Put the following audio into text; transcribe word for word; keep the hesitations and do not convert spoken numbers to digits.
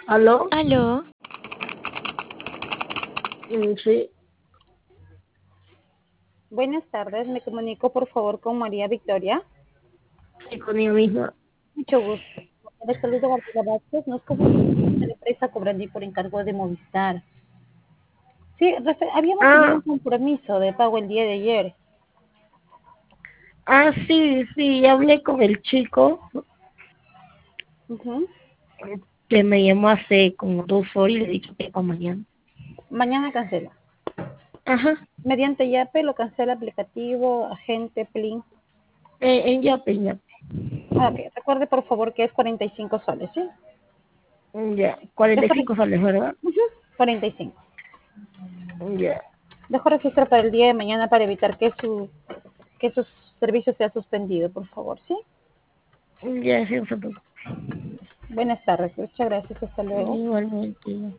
¿Aló? Aló, Mm, sí, Buenas tardes, me comunico por favor con María Victoria. sí, conmigo misma. Mucho gusto. Les saludo Gabriela Vázquez, nos comunicamos de la empresa Cobrandí por encargo de Movistar. Sí, refe- habíamos tenido un Ah, compromiso de pago el día de ayer. ah, sí, sí, ya hablé con el chico Ujú. que me llamó hace como dos horas y le he dicho que para mañana. Mañana cancela. Ajá, Mediante Yape lo cancela aplicativo, agente, Plin. eh, en Yape, en Yape. Ah, ok, recuerde por favor que es cuarenta y cinco soles, ¿sí? Ya, cuarenta y Dejo, cinco soles, ¿verdad? ujú, cuarenta y cinco. Ya, Dejo registro para el día de mañana para evitar que su que su servicio sea suspendido, por favor, ¿sí? ya, sí, no se preocupe. Buenas tardes, muchas gracias, hasta luego. Igualmente.